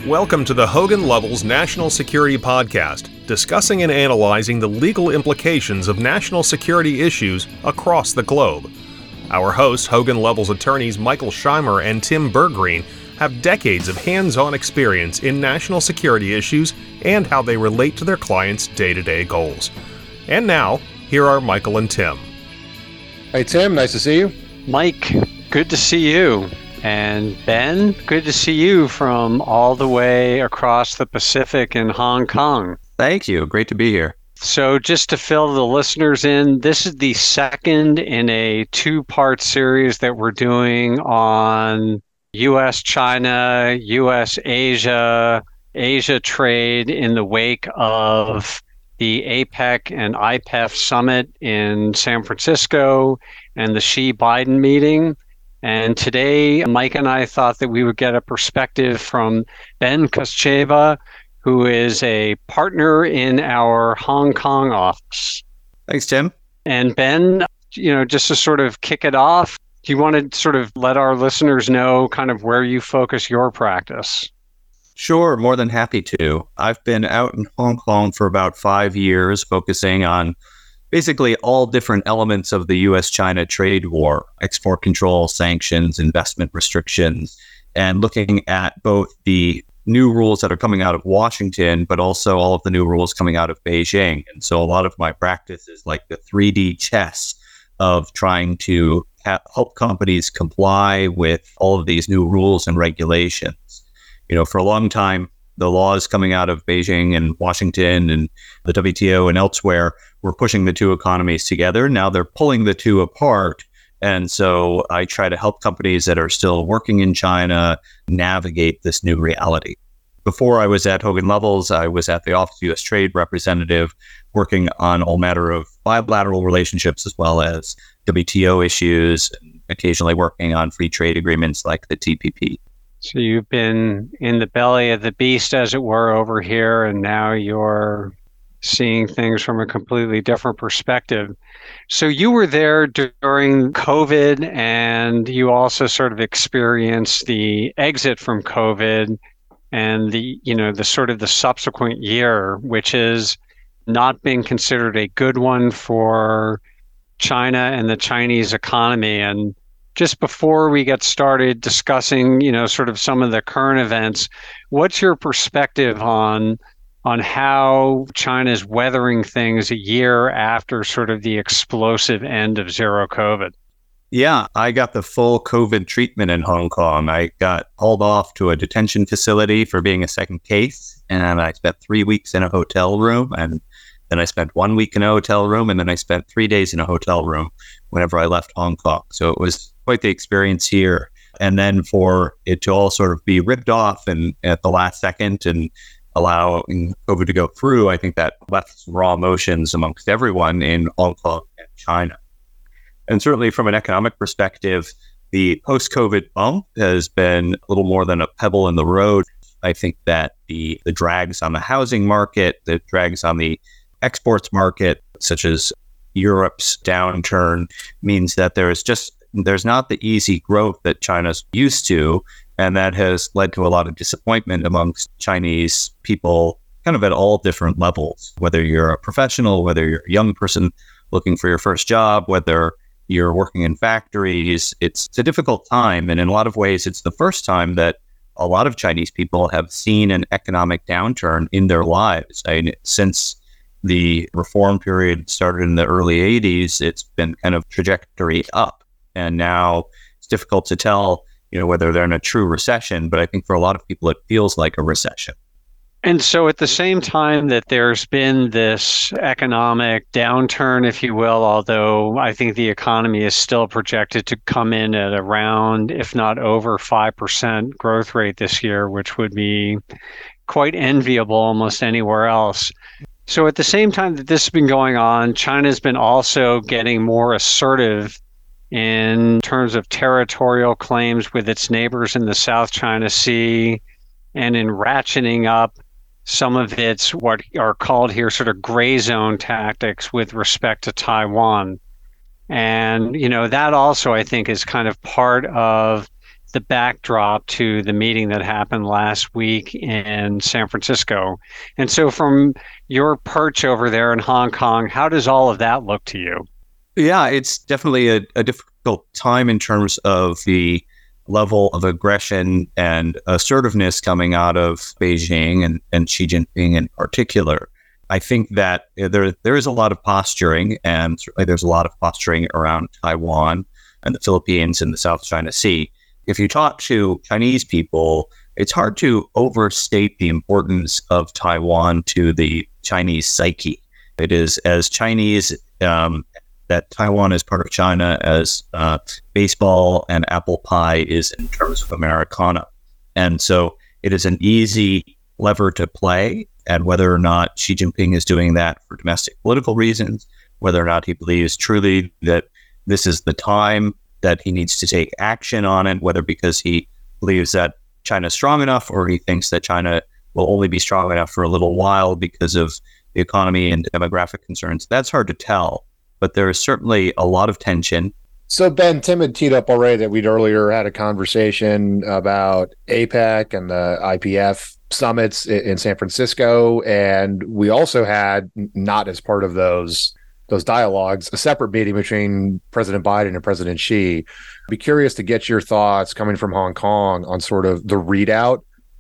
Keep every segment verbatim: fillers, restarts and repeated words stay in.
Welcome to the Hogan Lovells National Security Podcast, discussing and analyzing the legal implications of national security issues across the globe. Our hosts, Hogan Lovells attorneys Michael Scheimer and Tim Bergreen, have decades of hands-on experience in national security issues and how they relate to their clients' day-to-day goals. And now, here are Michael and Tim. Hey Tim, nice to see you. Mike, good to see you. And Ben, good to see you from all the way across the Pacific in Hong Kong. Thank you. Great to be here. So just to fill the listeners in, this is the second in a two-part series that we're doing on U S China, U S Asia, Asia trade in the wake of the APEC and I P E F summit in San Francisco and the Xi-Biden meeting. And today, Mike and I thought that we would get a perspective from Ben Koscheva, who is a partner in our Hong Kong office. Thanks, Tim. And Ben, you know, just to sort of kick it off, do you want to sort of let our listeners know kind of where you focus your practice? Sure, more than happy to. I've been out in Hong Kong for about five years, focusing on basically all different elements of the U S China trade war, export control, sanctions, investment restrictions, and looking at both the new rules that are coming out of Washington, but also all of the new rules coming out of Beijing. And so a lot of my practice is like the three D chess of trying to ha- help companies comply with all of these new rules and regulations. You know, for a long time, the laws coming out of Beijing and Washington and the W T O and elsewhere were pushing the two economies together. Now they're pulling the two apart. And so I try to help companies that are still working in China navigate this new reality. Before I was at Hogan Lovells, I was at the Office of U S Trade Representative, working on all matter of bilateral relationships as well as W T O issues, and occasionally working on free trade agreements like the T P P. So you've been in the belly of the beast, as it were, over here, and now you're seeing things from a completely different perspective. So you were there during COVID, and you also sort of experienced the exit from COVID and the, you know, the sort of the subsequent year, which has not been considered a good one for China and the Chinese economy. And just before we get started discussing, you know, sort of some of the current events, what's your perspective on on how China's weathering things a year after sort of the explosive end of zero COVID? Yeah, I got the full COVID treatment in Hong Kong. I got hauled off to a detention facility for being a second case, and I spent three weeks in a hotel room, and then I spent one week in a hotel room, and then I spent three days in a hotel room whenever I left Hong Kong. So it was quite the experience here. And then for it to all sort of be ripped off and at the last second and allowing COVID to go through, I think that left some raw emotions amongst everyone in Hong Kong and China. And certainly from an economic perspective, the post-COVID bump has been a little more than a pebble in the road. I think that the, the drags on the housing market, the drags on the exports market, such as Europe's downturn, means that there is just there's not the easy growth that China's used to, and that has led to a lot of disappointment amongst Chinese people kind of at all different levels, whether you're a professional, whether you're a young person looking for your first job, whether you're working in factories. It's, it's a difficult time, and in a lot of ways, it's the first time that a lot of Chinese people have seen an economic downturn in their lives. I mean, since the reform period started in the early eighties, it's been kind of trajectory up. And now it's difficult to tell, you know, whether they're in a true recession, but I think for a lot of people, it feels like a recession. And so at the same time that there's been this economic downturn, if you will, although I think the economy is still projected to come in at around, if not over five percent growth rate this year, which would be quite enviable almost anywhere else. So at the same time that this has been going on, China's been also getting more assertive in terms of territorial claims with its neighbors in the South China Sea, and in ratcheting up some of its what are called here sort of gray zone tactics with respect to Taiwan. And, you know, that also, I think, is kind of part of the backdrop to the meeting that happened last week in San Francisco. And so from your perch over there in Hong Kong, how does all of that look to you? Yeah, it's definitely a, a difficult time in terms of the level of aggression and assertiveness coming out of Beijing and, and Xi Jinping in particular. I think that there there is a lot of posturing, and certainly there's a lot of posturing around Taiwan and the Philippines and the South China Sea. If you talk to Chinese people, it's hard to overstate the importance of Taiwan to the Chinese psyche. It is as Chinese um, that Taiwan is part of China as uh, baseball and apple pie is in terms of Americana. And so it is an easy lever to play, and whether or not Xi Jinping is doing that for domestic political reasons, whether or not he believes truly that this is the time that he needs to take action on it, whether because he believes that China is strong enough or he thinks that China will only be strong enough for a little while because of the economy and demographic concerns. That's hard to tell, but there is certainly a lot of tension. So, Ben, Tim had teed up already that we'd earlier had a conversation about APEC and the I P F summits in San Francisco, and we also had, not as part of those those dialogues, a separate meeting between President Biden and President Xi. I'd be curious to get your thoughts coming from Hong Kong on sort of the readout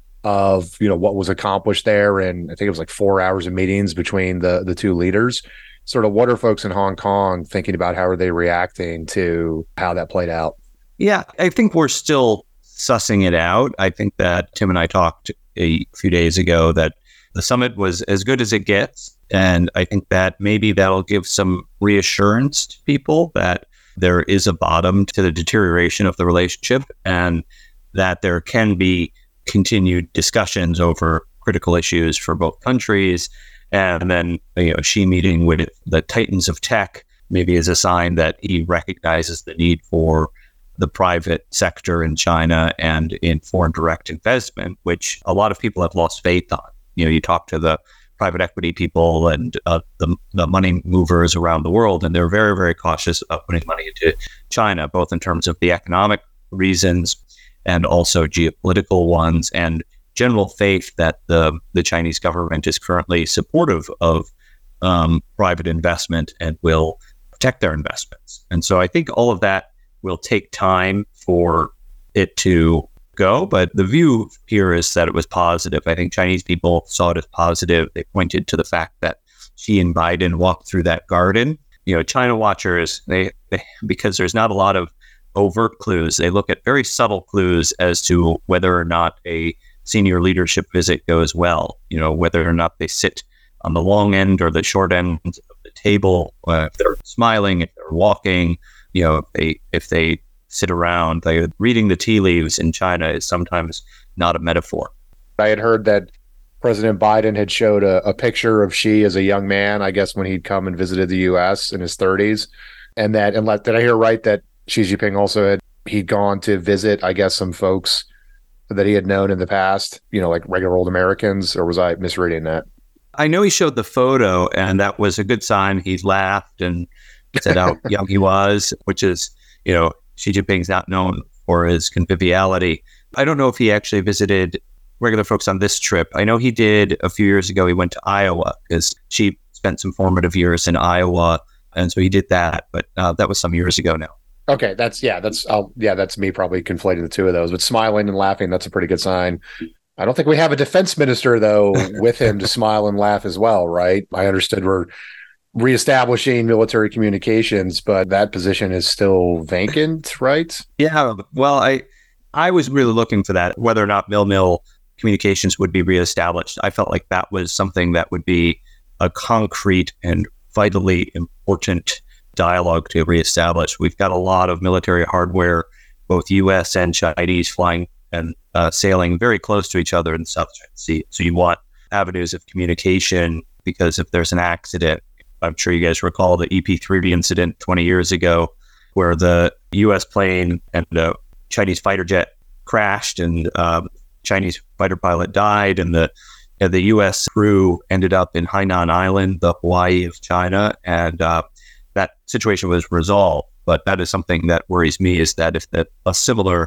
of, you know, what was accomplished there, and I think it was like four hours of meetings between the the two leaders. Sort of what are folks in Hong Kong thinking about? How are they reacting to how that played out? Yeah, I think we're still sussing it out. I think that Tim and I talked a few days ago that the summit was as good as it gets. And I think that maybe that'll give some reassurance to people that there is a bottom to the deterioration of the relationship and that there can be continued discussions over critical issues for both countries. And then, you know, Xi meeting with the titans of tech maybe is a sign that he recognizes the need for the private sector in China and in foreign direct investment, which a lot of people have lost faith on. You know, you talk to the private equity people and uh, the, the money movers around the world, and they're very, very cautious about putting money into China, both in terms of the economic reasons and also geopolitical ones, and general faith that the the Chinese government is currently supportive of um, private investment and will protect their investments. And so I think all of that will take time for it to go, but the view here is that it was positive. I think Chinese people saw it as positive. They pointed to the fact that Xi and Biden walked through that garden. You know, China watchers, they, they because there's not a lot of overt clues, they look at very subtle clues as to whether or not a senior leadership visit goes well, you know, whether or not they sit on the long end or the short end of the table, uh, if they're smiling, if they're walking, you know, if they, if they sit around. They, reading the tea leaves in China is sometimes not a metaphor. I had heard that President Biden had showed a, a picture of Xi as a young man, I guess when he'd come and visited the U S in his thirties. And that, and let, did I hear right that Xi Jinping also had, he'd gone to visit, I guess, some folks that he had known in the past, you know, like regular old Americans, or was I misreading that? I know he showed the photo, and that was a good sign. He laughed and said how young he was, which is, you know, Xi Jinping's not known for his conviviality. I don't know if he actually visited regular folks on this trip. I know he did a few years ago. He went to Iowa because Xi spent some formative years in Iowa, and so he did that. But uh, that was some years ago now. Okay, that's yeah, that's I'll, yeah, that's me probably conflating the two of those. But smiling and laughing, that's a pretty good sign. I don't think we have a defense minister though with him to smile and laugh as well, right? I understood we're reestablishing military communications, but that position is still vacant, right? Yeah, well, I I was really looking for that, whether or not mil-mil communications would be reestablished. I felt like that was something that would be a concrete and vitally important dialogue to reestablish. We've got a lot of military hardware, both U S and Chinese, flying and uh, sailing very close to each other in the South China Sea. So you want avenues of communication, because if there's an accident, I'm sure you guys recall the E P three incident twenty years ago, where the U S plane and the Chinese fighter jet crashed, and um, Chinese fighter pilot died, and the and the U S crew ended up in Hainan Island, the Hawaii of China, and uh, that situation was resolved. But that is something that worries me, is that if that a similar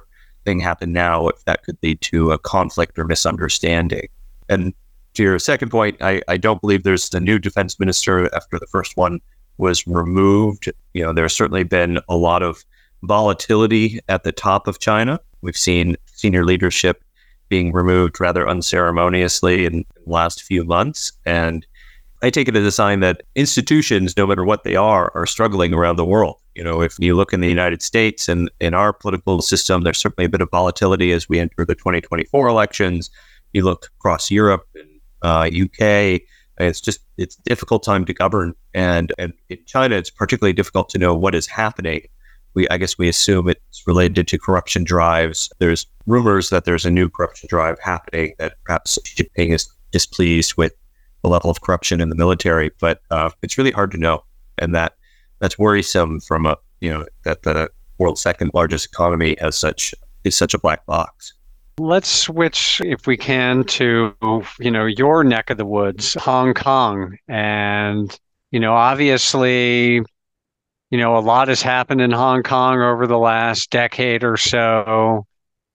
thing happen now, if that could lead to a conflict or misunderstanding. And to your second point, I, I don't believe there's a new defense minister after the first one was removed. You know, there's certainly been a lot of volatility at the top of China. We've seen senior leadership being removed rather unceremoniously in the last few months. And I take it as a sign that institutions, no matter what they are, are struggling around the world. You know, if you look in the United States and in our political system, there's certainly a bit of volatility as we enter the twenty twenty-four elections. You look across Europe and uh, U K, it's just, it's a difficult time to govern. And, and in China, it's particularly difficult to know what is happening. We, I guess we assume it's related to corruption drives. There's rumors that there's a new corruption drive happening, that perhaps Xi Jinping is displeased with the level of corruption in the military, but uh, it's really hard to know. And that that's worrisome from a, you know, that the world's second largest economy has such, is such a black box. Let's switch, if we can, to, you know, your neck of the woods, Hong Kong. And, you know, obviously, you know, a lot has happened in Hong Kong over the last decade or so.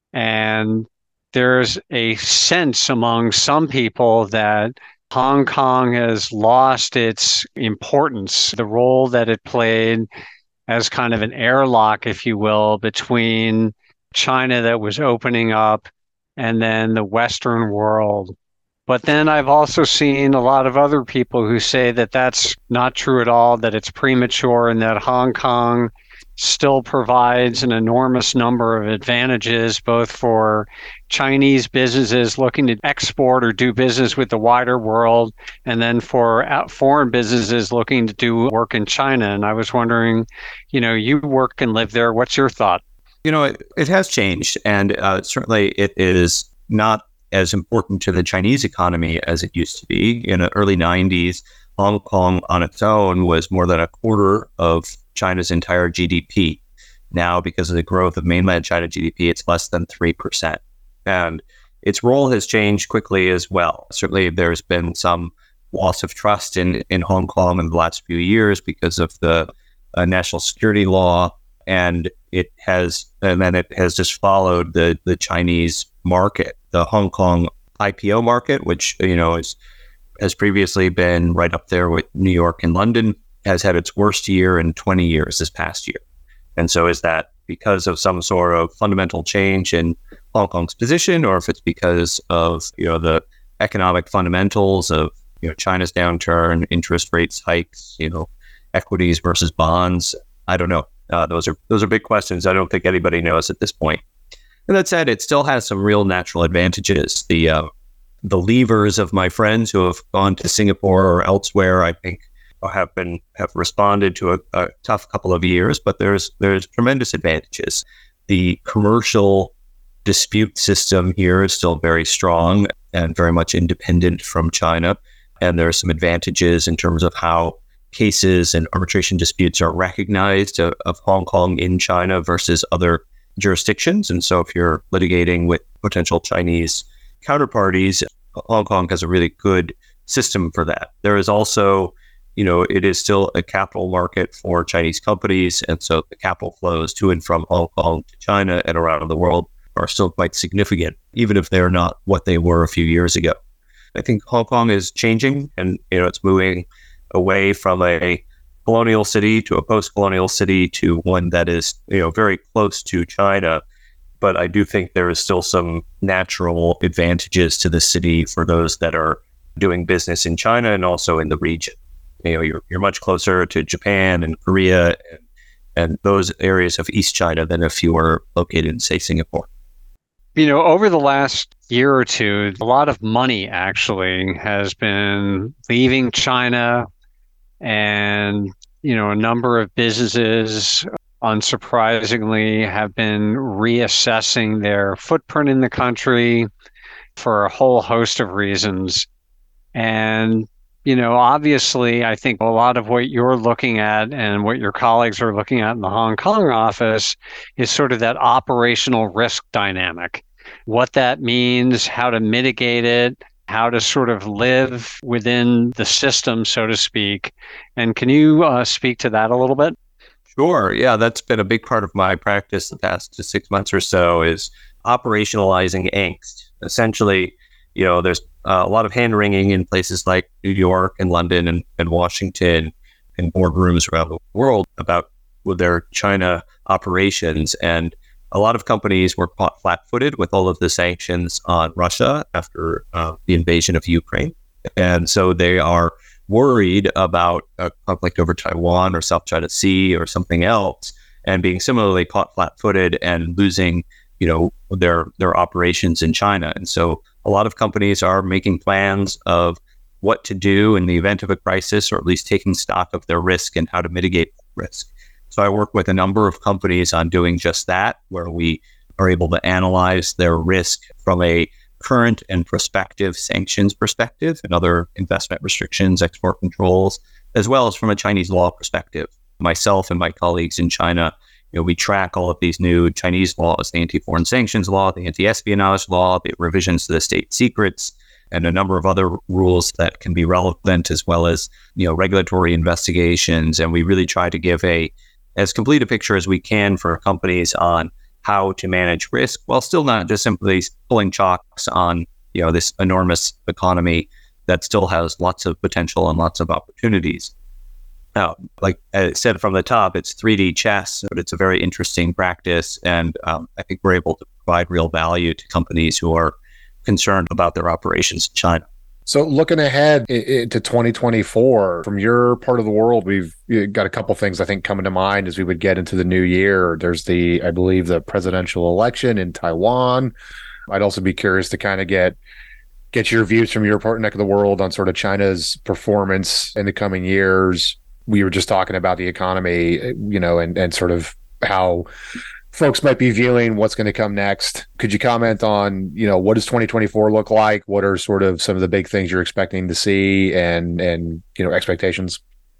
And there's a sense among some people that Hong Kong has lost its importance, the role that it played as kind of an airlock, if you will, between China that was opening up and then the Western world. But then I've also seen a lot of other people who say that that's not true at all, that it's premature, and that Hong Kong still provides an enormous number of advantages, both for Chinese businesses looking to export or do business with the wider world, and then for foreign businesses looking to do work in China. And I was wondering, you know, you work and live there. What's your thought? You know, it, it has changed, and uh, certainly it is not as important to the Chinese economy as it used to be. In the early nineties, Hong Kong on its own was more than a quarter of China's entire G D P. Now, because of the growth of mainland China G D P, it's less than three percent. And its role has changed quickly as well. Certainly, there's been some loss of trust in, in Hong Kong in the last few years because of the uh, national security law. And it has, and then it has just followed the, the Chinese market. The Hong Kong I P O market, which, you know, is, has previously been right up there with New York and London, has had its worst year in twenty years this past year. And so is that because of some sort of fundamental change in Hong Kong's position, or if it's because of, you know, the economic fundamentals of, you know, China's downturn, interest rates hikes, you know, equities versus bonds? I don't know. Uh, those are those are big questions. I don't think anybody knows at this point. And that said, it still has some real natural advantages. The uh, the levers of my friends who have gone to Singapore or elsewhere, I think, have been have responded to a, a tough couple of years, but there's there's tremendous advantages. The commercial dispute system here is still very strong and very much independent from China, and there are some advantages in terms of how cases and arbitration disputes are recognized of, of Hong Kong in China versus other jurisdictions. And so if you're litigating with potential Chinese counterparties, Hong Kong has a really good system for that. There is also, you know, it is still a capital market for Chinese companies. And so the capital flows to and from Hong Kong to China and around the world are still quite significant, even if they're not what they were a few years ago. I think Hong Kong is changing, and, you know, it's moving away from a colonial city to a post-colonial city to one that is, you know, very close to China. But I do think there is still some natural advantages to the city for those that are doing business in China and also in the region. You know, you're you're much closer to Japan and Korea and, and those areas of East China than if you were located in, say, Singapore. You know, over the last year or two, a lot of money actually has been leaving China, and, you know, a number of businesses, unsurprisingly, have been reassessing their footprint in the country for a whole host of reasons. And, you know, obviously, I think a lot of what you're looking at and what your colleagues are looking at in the Hong Kong office is sort of that operational risk dynamic, what that means, how to mitigate it, how to sort of live within the system, so to speak. And can you uh, speak to that a little bit? Sure. Yeah, that's been a big part of my practice the past six months or so is operationalizing angst. Essentially, you know, there's uh, a lot of hand wringing in places like New York and London and, and Washington and boardrooms around the world about with their China operations. And a lot of companies were caught flat-footed with all of the sanctions on Russia after uh, the invasion of Ukraine. And so they are worried about a conflict over Taiwan or South China Sea or something else, and being similarly caught flat-footed and losing, you know, their their operations in China. And so a lot of companies are making plans of what to do in the event of a crisis, or at least taking stock of their risk and how to mitigate risk. So I work with a number of companies on doing just that, where we are able to analyze their risk from a current and prospective sanctions perspective and other investment restrictions, export controls, as well as from a Chinese law perspective. Myself and my colleagues in China, you know, we track all of these new Chinese laws, the anti-foreign sanctions law, the anti-espionage law, the revisions to the state secrets, and a number of other rules that can be relevant, as well as, you know, regulatory investigations. And we really try to give a as complete a picture as we can for companies on how to manage risk, while still not just simply pulling chalks on, you know, this enormous economy that still has lots of potential and lots of opportunities. Now, like I said from the top, it's three D chess, but it's a very interesting practice, and um, I think we're able to provide real value to companies who are concerned about their operations in China. So looking ahead to twenty twenty-four, from your part of the world, we've got a couple things I think coming to mind as we would get into the new year. There's the, I believe, the presidential election in Taiwan. I'd also be curious to kind of get get your views from your part neck of the world on sort of China's performance in the coming years. We were just talking about the economy, you know, and, and sort of how folks might be viewing what's going to come next. Could you comment on, you know, what does twenty twenty-four look like? What are sort of some of the big things you're expecting to see, and, and you know, expectations?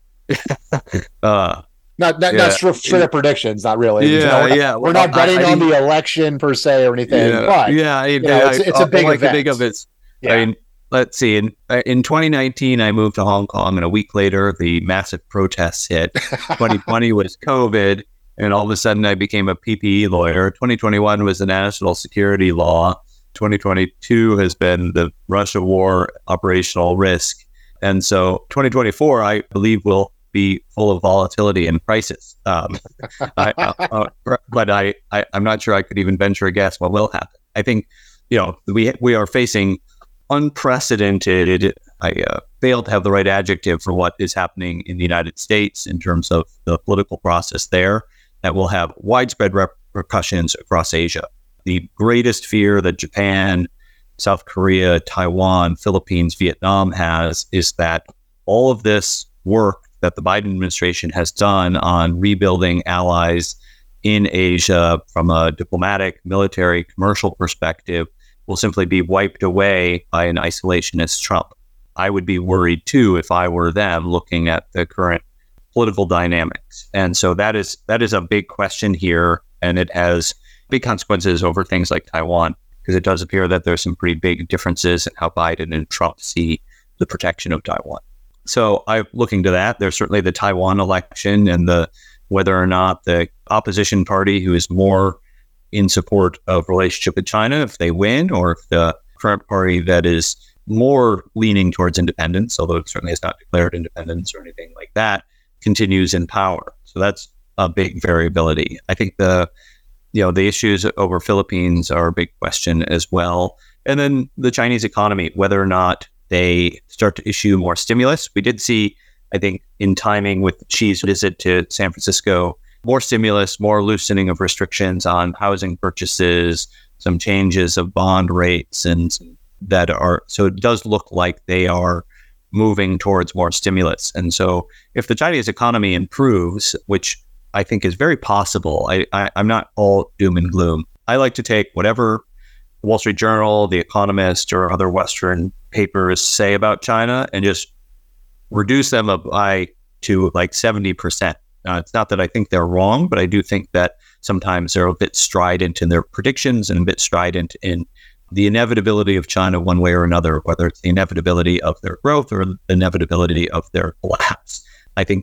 uh, not not, yeah. not straight, straight up predictions, not really. Yeah, you know, we're not, yeah. We're not betting I, I on think, the election per se or anything, yeah, but yeah, I, you know, I, it's, it's a big all event. I can think of is, yeah. I mean, let's see. In in twenty nineteen, I moved to Hong Kong, and a week later, the massive protests hit. twenty twenty was COVID. And all of a sudden, I became a P P E lawyer. twenty twenty-one was the national security law. twenty twenty-two has been the Russia war operational risk. And so twenty twenty-four, I believe, will be full of volatility and crisis. Um, I, uh, uh, but I, I, I'm not sure I could even venture a guess what will happen. I think, you know, we we are facing unprecedented, I uh, failed to have the right adjective for what is happening in the United States in terms of the political process there, that will have widespread repercussions across Asia. The greatest fear that Japan, South Korea, Taiwan, Philippines, Vietnam has is that all of this work that the Biden administration has done on rebuilding allies in Asia from a diplomatic, military, commercial perspective will simply be wiped away by an isolationist Trump. I would be worried too if I were them, looking at the current political dynamics. And so that is that is a big question here, and it has big consequences over things like Taiwan, because it does appear that there's some pretty big differences in how Biden and Trump see the protection of Taiwan. So I'm looking to that. There's certainly the Taiwan election, and the whether or not the opposition party, who is more in support of relationship with China, if they win, or if the current party that is more leaning towards independence, although it certainly has not declared independence or anything like that, continues in power. So that's a big variability. I think the, you know, the issues over Philippines are a big question as well. And then the Chinese economy, whether or not they start to issue more stimulus. We did see, I think, in timing with Xi's visit to San Francisco, more stimulus, more loosening of restrictions on housing purchases, some changes of bond rates, and that are, so it does look like they are moving towards more stimulus. And so if the Chinese economy improves, which I think is very possible, I, I, I'm not all doom and gloom. I like to take whatever Wall Street Journal, The Economist, or other Western papers say about China and just reduce them by to like seventy percent. Uh, it's not that I think they're wrong, but I do think that sometimes they're a bit strident in their predictions and a bit strident in the inevitability of China one way or another, whether it's the inevitability of their growth or the inevitability of their collapse. I think that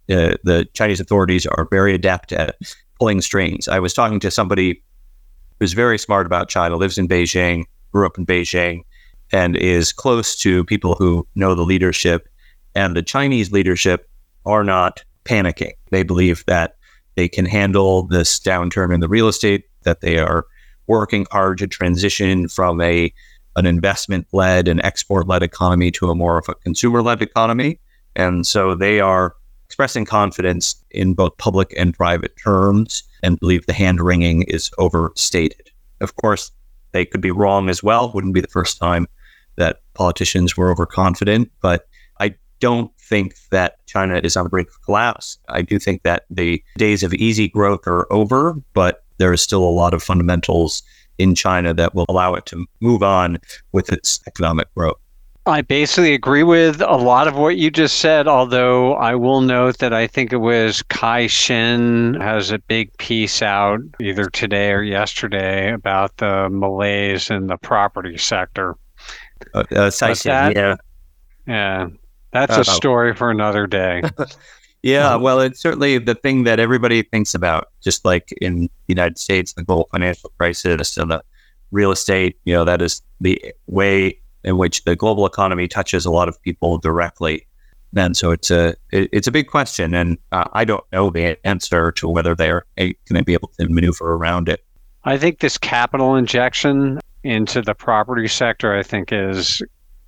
uh, the Chinese authorities are very adept at pulling strings. I was talking to somebody who's very smart about China, lives in Beijing, grew up in Beijing, and is close to people who know the leadership. And the Chinese leadership are not panicking. They believe that they can handle this downturn in the real estate, that they are working hard to transition from a an investment-led and export-led economy to a more of a consumer-led economy. And so they are expressing confidence in both public and private terms and believe the hand-wringing is overstated. Of course, they could be wrong as well. Wouldn't be the first time that politicians were overconfident, but I don't think that China is on the brink of collapse. I do think that the days of easy growth are over, but there is still a lot of fundamentals in China that will allow it to move on with its economic growth. I basically agree with a lot of what you just said, although I will note that I think it was Kai Shin has a big piece out either today or yesterday about the malaise in the property sector. Uh, uh, that, yeah. Yeah, that's uh, a story for another day. Yeah, well, it's certainly the thing that everybody thinks about, just like in the United States, the global financial crisis and the real estate, you know, that is the way in which the global economy touches a lot of people directly. And so it's a it, it's a big question, and uh, I don't know the answer to whether they're going to be able to maneuver around it. I think this capital injection into the property sector, I think, is,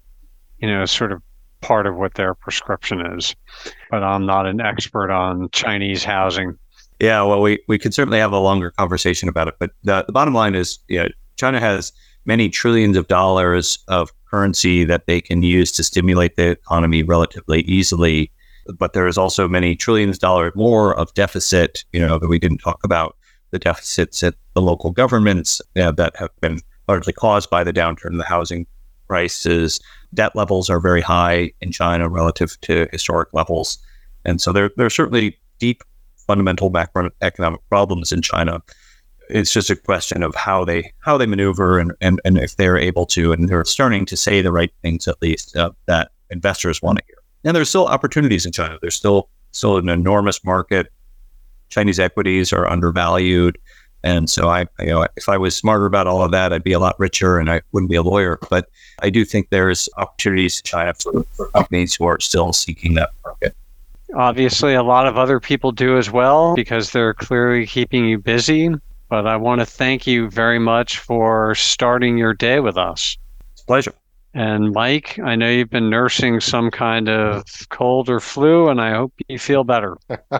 you know, sort of part of what their prescription is. But I'm not an expert on Chinese housing. Yeah, well, we, we could certainly have a longer conversation about it. But the, the bottom line is, you know, China has many trillions of dollars of currency that they can use to stimulate the economy relatively easily. But there is also many trillions of dollars more of deficit, you know, that we didn't talk about, the deficits at the local governments, you know, that have been largely caused by the downturn in the housing prices. Debt levels are very high in China relative to historic levels. And so there, there are certainly deep fundamental macroeconomic problems in China. It's just a question of how they how they maneuver and, and, and if they're able to, and they're starting to say the right things, at least, uh, that investors want to hear. And there's still opportunities in China. There's still still an enormous market. Chinese equities are undervalued. And so I, you know, if I was smarter about all of that, I'd be a lot richer and I wouldn't be a lawyer. But I do think there's opportunities in China for, for companies who are still seeking that market. Obviously, a lot of other people do as well because they're clearly keeping you busy. But I want to thank you very much for starting your day with us. It's a pleasure. And Mike, I know you've been nursing some kind of cold or flu, and I hope you feel better.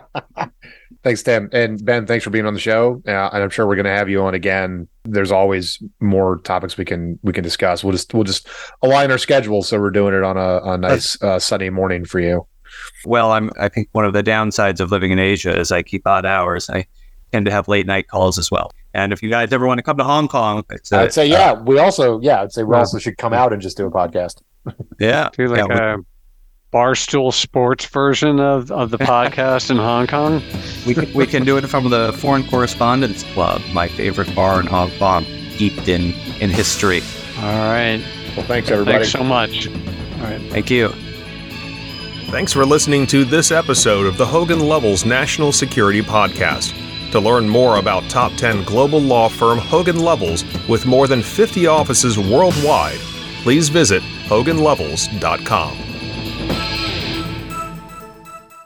Thanks, Tim. And Ben, thanks for being on the show. Uh, and I'm sure we're going to have you on again. There's always more topics we can we can discuss. We'll just we'll just align our schedules so we're doing it on a, a nice uh, sunny morning for you. Well, I'm I think one of the downsides of living in Asia is I keep odd hours. I tend to have late night calls as well. And if you guys ever want to come to Hong Kong, it's a, I'd say yeah. Uh, we also yeah. I'd say we also should come out and just do a podcast. Yeah, do like yeah, a Barstool Sports version of, of the podcast in Hong Kong. We can, we can do it from the Foreign Correspondents Club, my favorite bar in Hong Kong, steeped in in history. All right. Well, thanks everybody. Thanks so much. All right. Thank you. Thanks for listening to this episode of the Hogan Lovells National Security Podcast. To learn more about top ten global law firm Hogan Lovells with more than fifty offices worldwide, please visit hogan lovells dot com.